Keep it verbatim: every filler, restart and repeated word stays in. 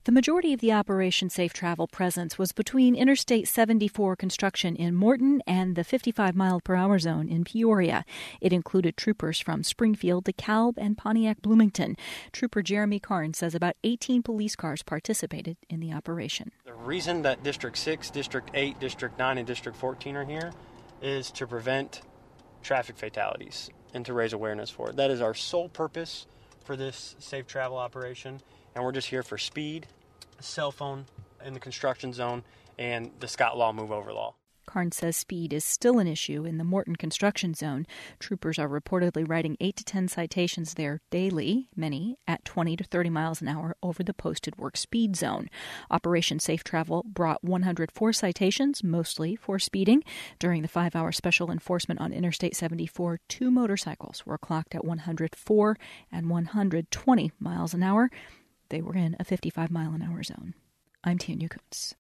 The majority of the Operation Safe Travel presence was between Interstate seventy-four construction in Morton and the fifty-five mile per hour zone in Peoria. It included troopers from Springfield, DeKalb, and Pontiac Bloomington. Trooper Jeremy Karn says about eighteen police cars participated in the operation. The reason that District six, District eight, District nine, and District fourteen are here is to prevent traffic fatalities and to raise awareness for it. That is our sole purpose for this safe travel operation, and we're just here for speed, cell phone in the construction zone, and the Scott Law Move Over law. Karn says speed is still an issue in the Morton construction zone. Troopers are reportedly writing eight to ten citations there daily, many at twenty to thirty miles an hour over the posted work speed zone. Operation Safe Travel brought one hundred four citations, mostly for speeding. During the five-hour special enforcement on Interstate seventy-four, two motorcycles were clocked at one hundred four and one hundred twenty miles an hour. They were in a fifty-five mile an hour zone. I'm Tanya Kuntz.